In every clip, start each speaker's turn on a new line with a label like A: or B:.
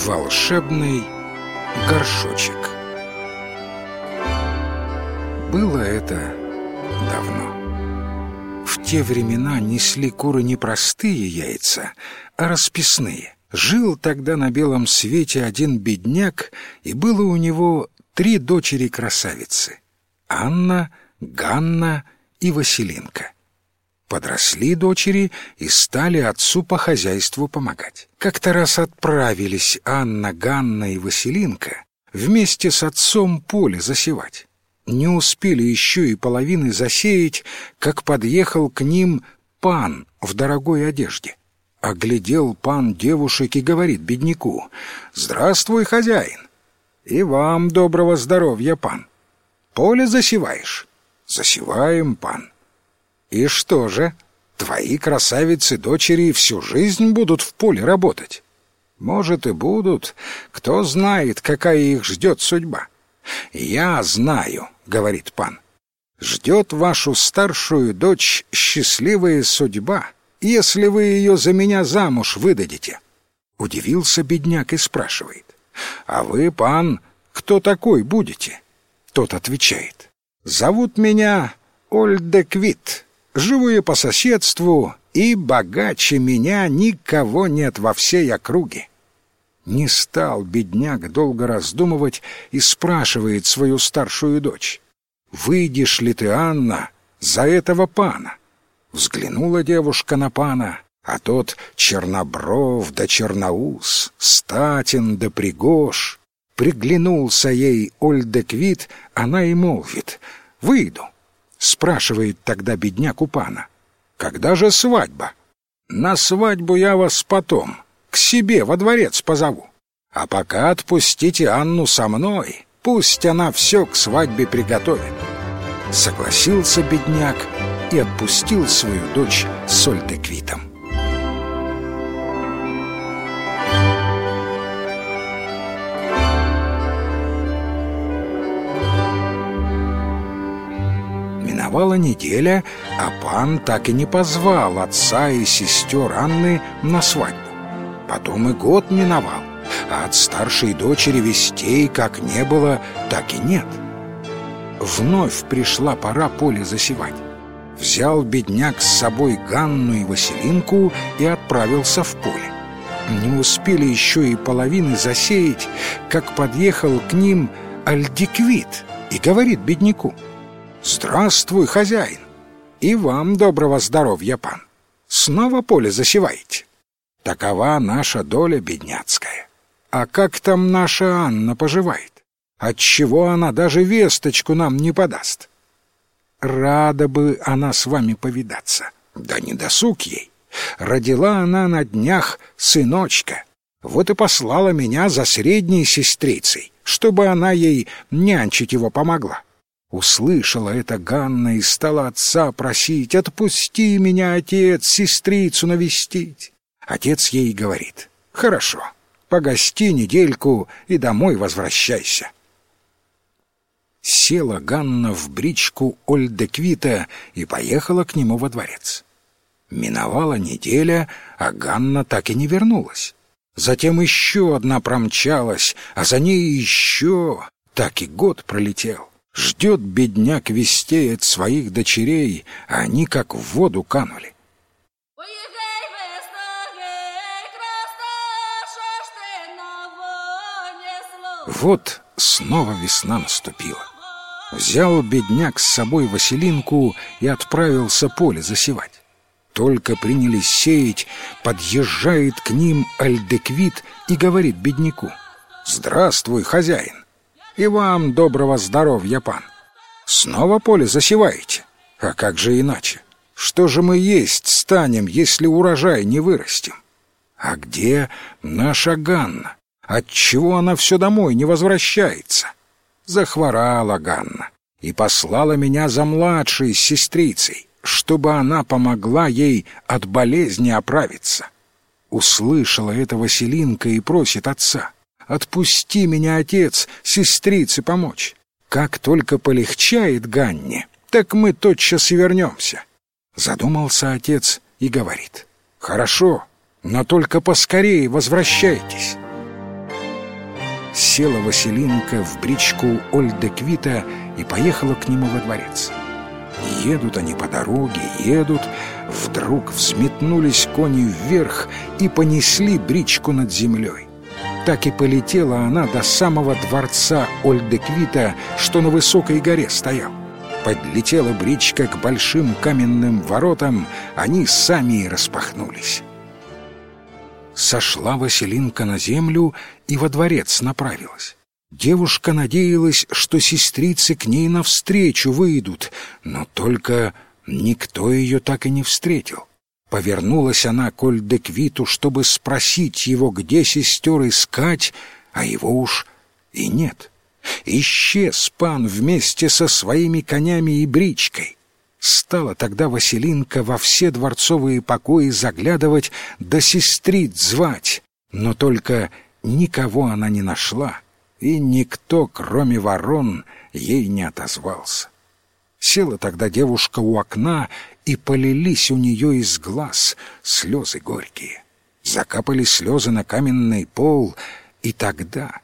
A: Волшебный горшочек. Было это давно. В те времена несли куры не простые яйца, а расписные. Жил тогда на белом свете один бедняк, и было у него 3 дочери-красавицы — Анна, Ганна и Василинка. Подросли дочери и стали отцу по хозяйству помогать. Как-то раз отправились Анна, Ганна и Василинка вместе с отцом поле засевать. Не успели еще и половины засеять, как подъехал к ним пан в дорогой одежде. Оглядел пан девушек и говорит бедняку: «Здравствуй, хозяин!» «И вам доброго здоровья, пан! Поле засеваешь?» «Засеваем, пан!» «И что же, твои красавицы-дочери всю жизнь будут в поле работать?» «Может, и будут. Кто знает, какая их ждет судьба?» «Я знаю, — говорит пан, — ждет вашу старшую дочь счастливая судьба, если вы ее за меня замуж выдадите». Удивился бедняк и спрашивает: «А вы, пан, кто такой будете?» Тот отвечает: «Зовут меня Ольдеквит. Живу я по соседству, и богаче меня никого нет во всей округе». Не стал бедняк долго раздумывать и спрашивает свою старшую дочь: «Выйдешь ли ты, Анна, за этого пана?» Взглянула девушка на пана, а тот чернобров да черноус, статен да пригож. Приглянулся ей Ольдеквит, она и молвит: «Выйду». Спрашивает тогда бедняк у пана: «Когда же свадьба?» «На свадьбу я вас потом к себе во дворец позову. А пока отпустите Анну со мной, пусть она все к свадьбе приготовит». Согласился бедняк и отпустил свою дочь с Ольдеквитом. Миновала неделя, а пан так и не позвал отца и сестер Анны на свадьбу. Потом и год миновал, а от старшей дочери вестей как не было, так и нет. Вновь пришла пора поле засевать. Взял бедняк с собой Ганну и Василинку и отправился в поле. Не успели еще и половины засеять, как подъехал к ним Ольдеквит и говорит бедняку: «Здравствуй, хозяин! И вам доброго здоровья, пан! Снова поле засеваете? Такова наша доля бедняцкая. А как там наша Анна поживает? Отчего она даже весточку нам не подаст?» «Рада бы она с вами повидаться, да не досуг ей. Родила она на днях сыночка, вот и послала меня за средней сестрицей, чтобы она ей нянчить его помогла». Услышала это Ганна и стала отца просить: «Отпусти меня, отец, сестрицу навестить». Отец ей говорит: «Хорошо, погости недельку и домой возвращайся». Села Ганна в бричку Ольдеквита и поехала к нему во дворец. Миновала неделя, а Ганна так и не вернулась. Затем еще одна промчалась, а за ней еще. Так и год пролетел. Ждет бедняк вестей от своих дочерей, а они как в воду канули. Вот снова весна наступила. Взял бедняк с собой Василинку и отправился поле засевать. Только принялись сеять, подъезжает к ним Ольдеквит и говорит бедняку: «Здравствуй, хозяин! И вам доброго здоровья, пан! Снова поле засеваете? А как же иначе? Что же мы есть станем, если урожай не вырастим? А где наша Ганна? Отчего она все домой не возвращается?» Захворала Ганна и послала меня за младшей сестрицей, чтобы она помогла ей от болезни оправиться. Услышала это Василинка и просит отца: «Отпусти меня, отец, сестрице помочь. Как только полегчает Ганне, так мы тотчас и вернемся». Задумался отец и говорит: «Хорошо, но только поскорее возвращайтесь». Села Василинка в бричку Оль-де-Квита и поехала к нему во дворец. Едут они по дороге, едут. Вдруг взметнулись кони вверх и понесли бричку над землей. Так и полетела она до самого дворца Оль-де-Квита, что на высокой горе стоял. Подлетела бричка к большим каменным воротам, они сами и распахнулись. Сошла Василинка на землю и во дворец направилась. Девушка надеялась, что сестрицы к ней навстречу выйдут, но только никто ее так и не встретил. Повернулась она к Оль-де-Квиту, чтобы спросить его, где сестер искать, а его уж и нет. Исчез пан вместе со своими конями и бричкой. Стала тогда Василинка во все дворцовые покои заглядывать да сестриц звать, но только никого она не нашла, и никто, кроме ворон, ей не отозвался. Села тогда девушка у окна, и полились у нее из глаз слезы горькие. Закапали слезы на каменный пол, и тогда,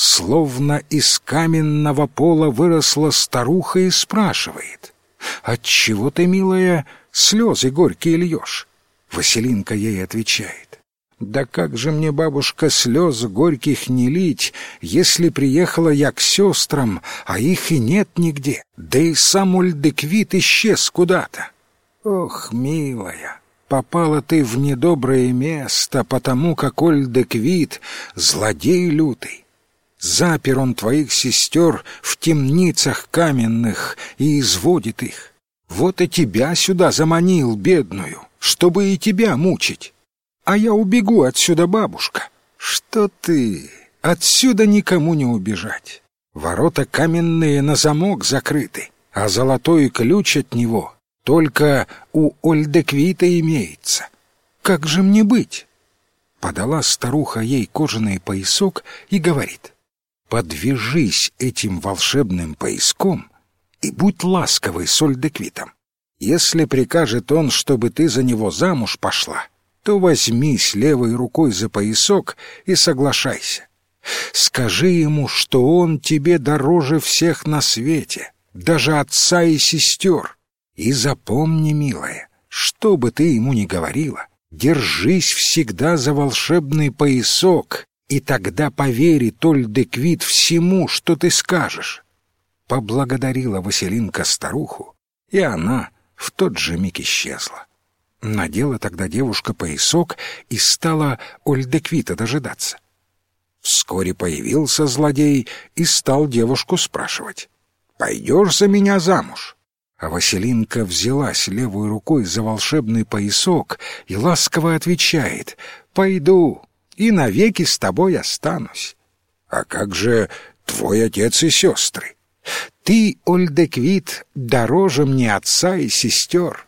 A: словно из каменного пола, выросла старуха и спрашивает: «Отчего ты, милая, слезы горькие льешь?» Василинка ей отвечает: «Да как же мне, бабушка, слез горьких не лить, если приехала я к сестрам, а их и нет нигде, да и сам Оль-де-Квит исчез куда-то». «Ох, милая, попала ты в недоброе место, потому как Оль-де-Квит — злодей лютый. Запер он твоих сестер в темницах каменных и изводит их. Вот и тебя сюда заманил, бедную, чтобы и тебя мучить. А я убегу отсюда, бабушка». «Что ты? Отсюда никому не убежать. Ворота каменные на замок закрыты, а золотой ключ от него только у Оль-де-Квита имеется. Как же мне быть?» Подала старуха ей кожаный поясок и говорит: «Подвяжись этим волшебным пояском и будь ласковой с Оль-де-Квитом. Если прикажет он, чтобы ты за него замуж пошла, то возьмись левой рукой за поясок и соглашайся. Скажи ему, что он тебе дороже всех на свете, даже отца и сестер. И запомни, милая, что бы ты ему ни говорила, держись всегда за волшебный поясок, и тогда поверит Оль-де-Квит всему, что ты скажешь». Поблагодарила Василинка старуху, и она в тот же миг исчезла. Надела тогда девушка поясок и стала Оль-де-Квита дожидаться. Вскоре появился злодей и стал девушку спрашивать: «Пойдешь за меня замуж?» А Василинка взялась левой рукой за волшебный поясок и ласково отвечает: «Пойду и навеки с тобой останусь». «А как же твой отец и сестры?» «Ты, Оль-де-Квит, дороже мне отца и сестер».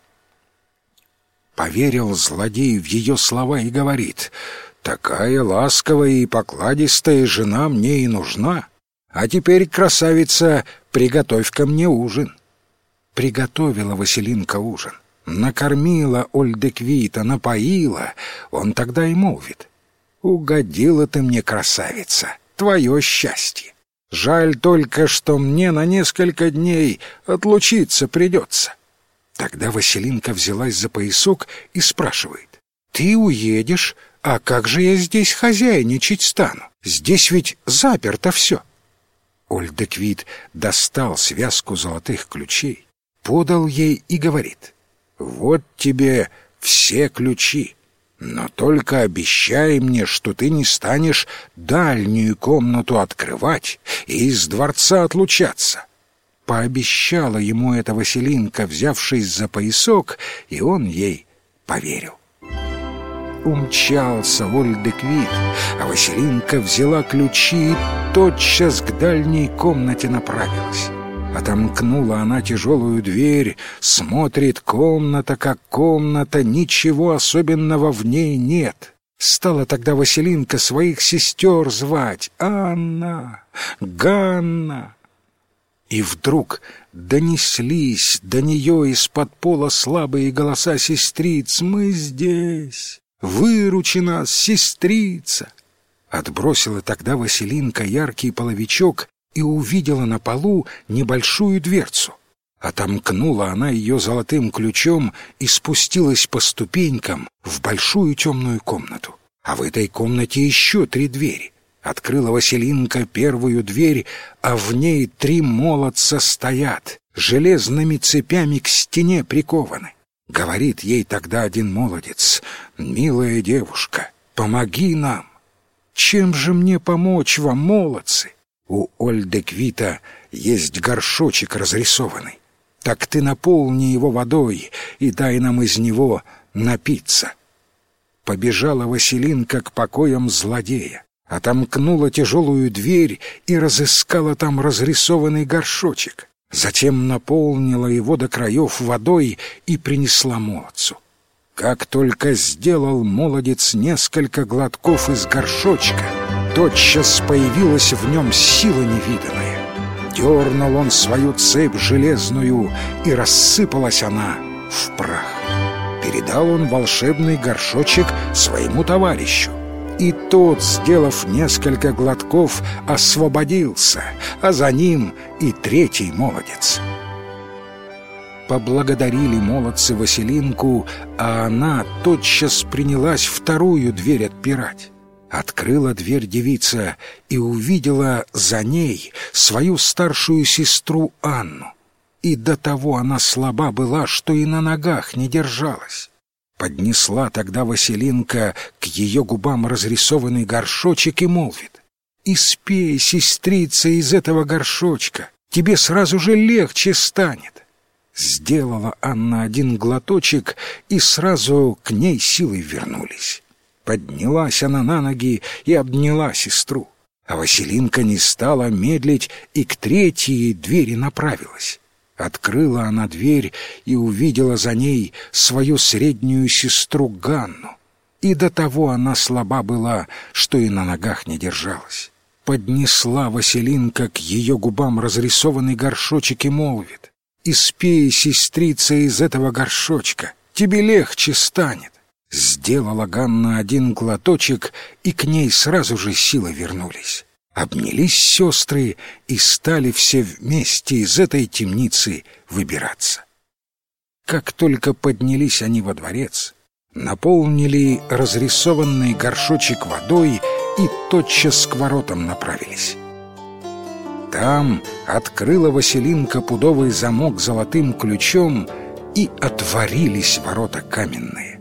A: Поверил злодей в ее слова и говорит: «Такая ласковая и покладистая жена мне и нужна. А теперь, красавица, приготовь-ка мне ужин». Приготовила Василинка ужин, накормила Оль-де-Квита, напоила. Он тогда и молвит: «Угодила ты мне, красавица, твое счастье. Жаль только, что мне на несколько дней отлучиться придется». Тогда Василинка взялась за поясок и спрашивает: «Ты уедешь, а как же я здесь хозяйничать стану? Здесь ведь заперто все». Оль-де-Квит достал связку золотых ключей, подал ей и говорит: «Вот тебе все ключи, но только обещай мне, что ты не станешь дальнюю комнату открывать и из дворца отлучаться». Пообещала ему это Василинка, взявшись за поясок, и он ей поверил. Умчался Оль-де-Квит, а Василинка взяла ключи и тотчас к дальней комнате направилась. Отомкнула она тяжелую дверь, смотрит: комната как комната, ничего особенного в ней нет. Стала тогда Василинка своих сестер звать: «Анна! Ганна!» И вдруг донеслись до нее из-под пола слабые голоса сестриц: «Мы здесь! Выручи нас, сестрица!» Отбросила тогда Василинка яркий половичок и увидела на полу небольшую дверцу. Отомкнула она ее золотым ключом и спустилась по ступенькам в большую темную комнату. А в этой комнате еще 3 двери. Открыла Василинка первую дверь, а в ней 3 молодца стоят, железными цепями к стене прикованы. Говорит ей тогда один молодец: «Милая девушка, помоги нам». «Чем же мне помочь вам, молодцы? У Ольдеквита есть горшочек разрисованный. Так ты наполни его водой и дай нам из него напиться». Побежала Василинка к покоям злодея, отомкнула тяжелую дверь и разыскала там разрисованный горшочек. Затем наполнила его до краев водой и принесла молодцу. Как только сделал молодец несколько глотков из горшочка, тотчас появилась в нем сила невиданная. Дернул он свою цепь железную, и рассыпалась она в прах. Передал он волшебный горшочек своему товарищу, и тот, сделав несколько глотков, освободился, а за ним и 3-й молодец. Поблагодарили молодцы Василинку, а она тотчас принялась 2-ю дверь отпирать. Открыла дверь девица и увидела за ней свою старшую сестру Анну. И до того она слаба была, что и на ногах не держалась. Поднесла тогда Василинка к ее губам разрисованный горшочек и молвит: «Испей, сестрица, из этого горшочка, тебе сразу же легче станет». Сделала Анна 1 глоточек, и сразу к ней силой вернулись. Поднялась она на ноги и обняла сестру, а Василинка не стала медлить и к 3-й двери направилась. Открыла она дверь и увидела за ней свою среднюю сестру Ганну, и до того она слаба была, что и на ногах не держалась. Поднесла Василинка к ее губам разрисованный горшочек и молвит: «Испей, сестрица, из этого горшочка, тебе легче станет». Сделала Ганна 1 глоточек, и к ней сразу же силы вернулись. Обнялись сестры и стали все вместе из этой темницы выбираться. Как только поднялись они во дворец, наполнили разрисованный горшочек водой и тотчас к воротам направились. Там открыла Василинка пудовый замок золотым ключом, и отворились ворота каменные.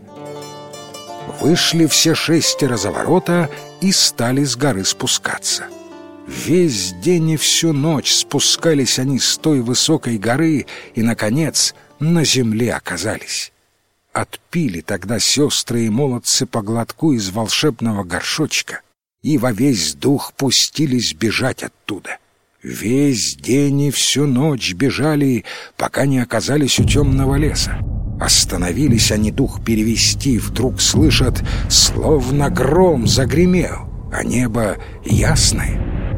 A: Вышли все 6 за ворота и стали с горы спускаться. Весь день и всю ночь спускались они с той высокой горы и, наконец, на земле оказались. Отпили тогда сестры и молодцы по глотку из волшебного горшочка и во весь дух пустились бежать оттуда. Весь день и всю ночь бежали, пока не оказались у темного леса. Остановились они дух перевести, вдруг слышат, словно гром загремел, а небо ясное.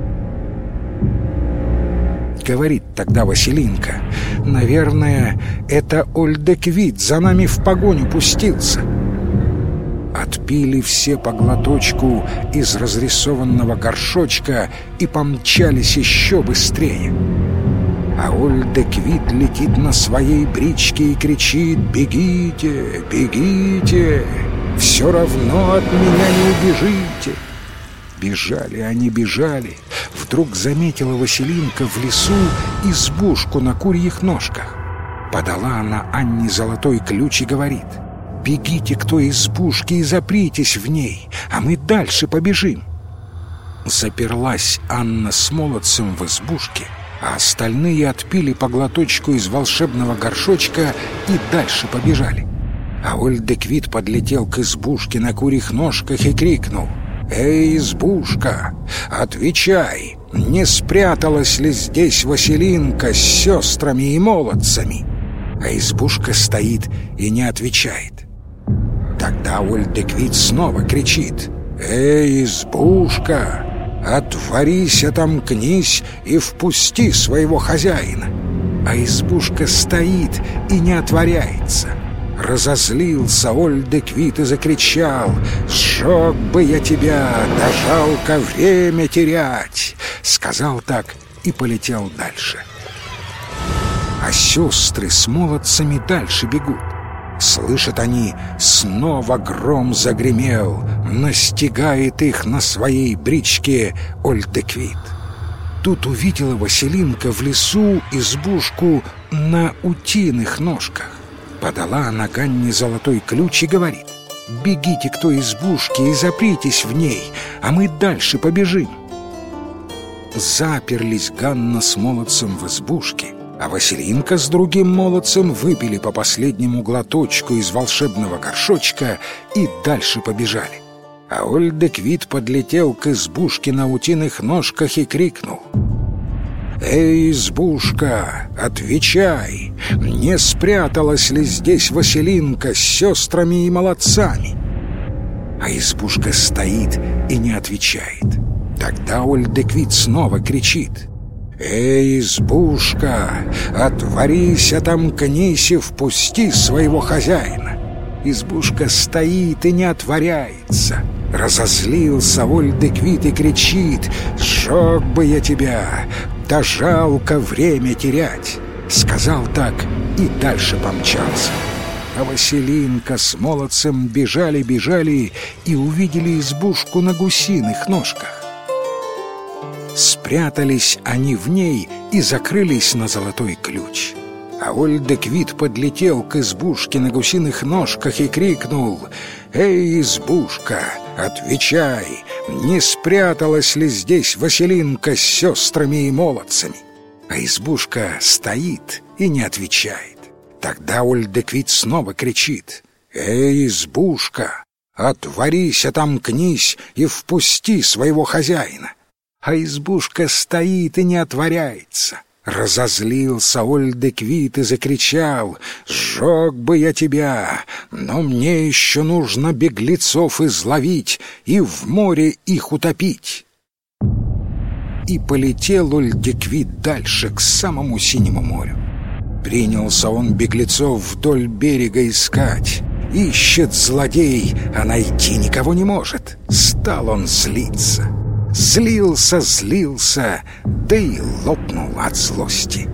A: Говорит тогда Василинка: «Наверное, это Ольдеквит за нами в погоню пустился». Отпили все по глоточку из разрисованного горшочка и помчались еще быстрее. А Ольдеквит летит на своей бричке и кричит: «Бегите, бегите, все равно от меня не убежите». Бежали они, бежали. Вдруг заметила Василинка в лесу избушку на курьих ножках. Подала она Анне золотой ключ и говорит: «Бегите к той избушке и запритесь в ней, а мы дальше побежим». Заперлась Анна с молодцем в избушке, а остальные отпили по глоточку из волшебного горшочка и дальше побежали. А Ольдеквит подлетел к избушке на курьих ножках и крикнул: «Эй, избушка, отвечай, не спряталась ли здесь Василинка с сестрами и молодцами?» А избушка стоит и не отвечает. Тогда Ольдеквит снова кричит: «Эй, избушка, отворись, отомкнись и впусти своего хозяина». А избушка стоит и не отворяется. Разозлился Оль-де-Квит и закричал: «Сжег бы я тебя, да жалко время терять!» Сказал так и полетел дальше. А сестры с молодцами дальше бегут. Слышат они, снова гром загремел, настигает их на своей бричке Оль-де-Квит. Тут увидела Василинка в лесу избушку на утиных ножках. Подала она Ганне золотой ключ и говорит: «Бегите к той избушке и запритесь в ней, а мы дальше побежим». Заперлись Ганна с молодцем в избушке, а Василинка с другим молодцем выпили по последнему глоточку из волшебного горшочка и дальше побежали. А Оль-де-Квит подлетел к избушке на утиных ножках и крикнул: «Эй, избушка, отвечай, не спряталась ли здесь Василинка с сестрами и молодцами?» А избушка стоит и не отвечает. Тогда Оль-де-Квит снова кричит: «Эй, избушка, отворись, отомкнись и впусти своего хозяина!» Избушка стоит и не отворяется. Разозлился Оль-де-Квит и кричит: «Сжег бы я тебя, да жалко время терять!» Сказал так и дальше помчался. А Василинка с молодцем бежали и увидели избушку на гусиных ножках. Спрятались они в ней и закрылись на золотой ключ. А Оль-де-Квит подлетел к избушке на гусиных ножках и крикнул: «Эй, избушка, отвечай, не спряталась ли здесь Василинка с сестрами и молодцами?» А избушка стоит и не отвечает. Тогда Оль-де-Квит снова кричит: «Эй, избушка, отворись, отомкнись и впусти своего хозяина!» А избушка стоит и не отворяется. Разозлился Оль-де-Квит и закричал: «Сжег бы я тебя, но мне еще нужно беглецов изловить и в море их утопить». И полетел Оль-де-Квит дальше, к самому Синему морю. Принялся он беглецов вдоль берега искать. Ищет злодей, а найти никого не может. Стал он злиться. Злился, да и лопнул от злости.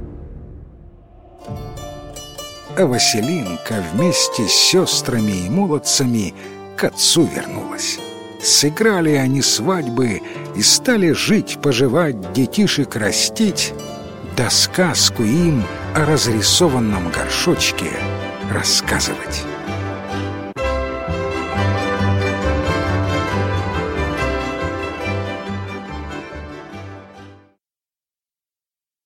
A: А Василинка вместе с сестрами и молодцами к отцу вернулась. Сыграли они свадьбы и стали жить-поживать, детишек растить, да сказку им о разрисованном горшочке рассказывать.